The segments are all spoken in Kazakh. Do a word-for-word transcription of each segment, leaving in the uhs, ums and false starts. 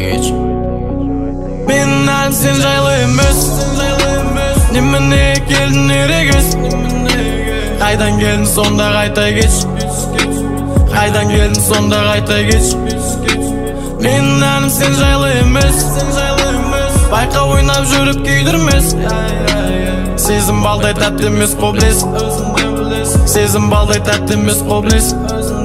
geç. Benim halim sen jaylı emes. Nemene geldin ereges. Kaydan geldin sonda kayta geç. Kaydan geldin sonda kayta geç. Benim halim sen jaylı emes. Bayka oynap жүріп kuydirmez. Sezim balday tatlı emes qobles. Sezim balday tatlı emes qobles.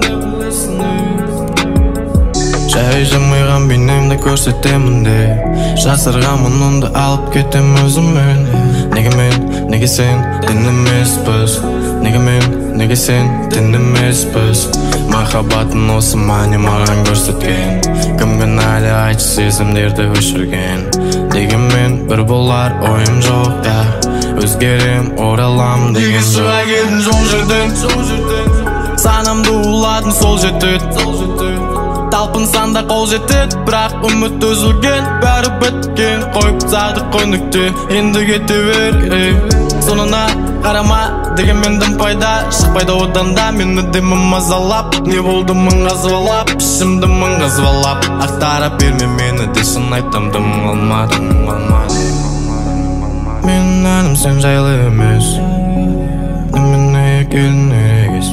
Жай жымыйған бейнемді көрсетемін де, жасырған мұнымды алып кетем өзіммен. Неге мен, неге сен тен емеспіз? Неге мен, неге сен тен емеспіз? Махаббатын осы мане маған көрсеткен, кімгін әлі айтшы сезімдерді өшірген. Дегенмен бір болар ойым жоқ та, өзгерем оралам деген шыға келдің жол жерден. Санамды уладың сол жетеді, талпынсаң да қол жетеді, бірақ үміт үзілген, бәрі біткен, қойып тастады қоныкты, енді кете бер. Сонына қарама дегенмен дым пайда, шықпайды одан да мені демім мазалап. Не болды мың қазбалап, ішімді мың қазбалап, ақтара берме мені де шын айтам, дым қалмадым. Менің әнім сен жайлы емес, немене келдің ерегес.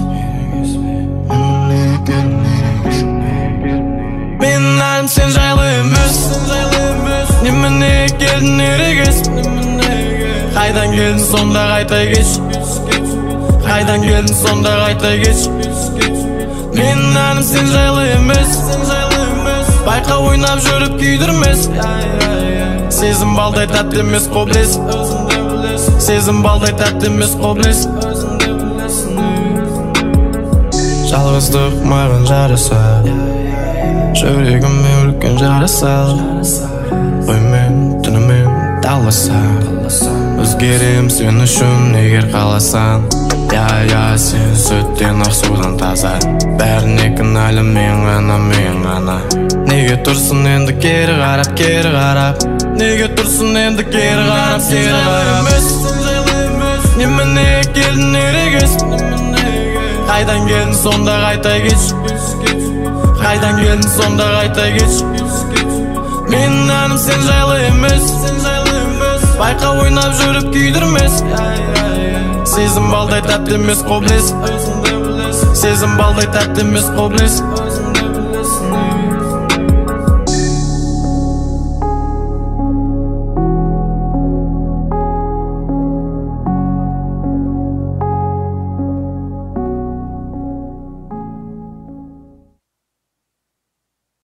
Менің әлім сен жайлы емес, немене келдің ерегес. Қайдан келдің сонда қайта кеш. Қайдан келдің сонда қайта кеш. Менің әлім сен жайлы емес, байқа ойнап жүріп күйдірмес. Сезім балдай тәтті емес qobles. Сезім балдай тәтті емес qobles. Жалғыздық маған жарасады, жүрегіме үлкен жарасал. Оймен түнімен таласам, өзгерем сен үшін егер қаласаң. Я-я сен сүттен ақ судан таза, бәріне кінәлі мен ғана, мен ғана. Неге тұрсын енді кері қарап, кері қарап? Неге тұрсын енді кері қарап, кері қарап? Немене келдің ерегес. Қайдан келдің сонда қайта кеш. Қайдан келдің сонда қайта кеш. Менің әнім сен жайлы емес, байқа ойнап жүріп күйдірмес. Сезім балдай тәтті емес qobles. Сезім балдай тәтті емес qobles.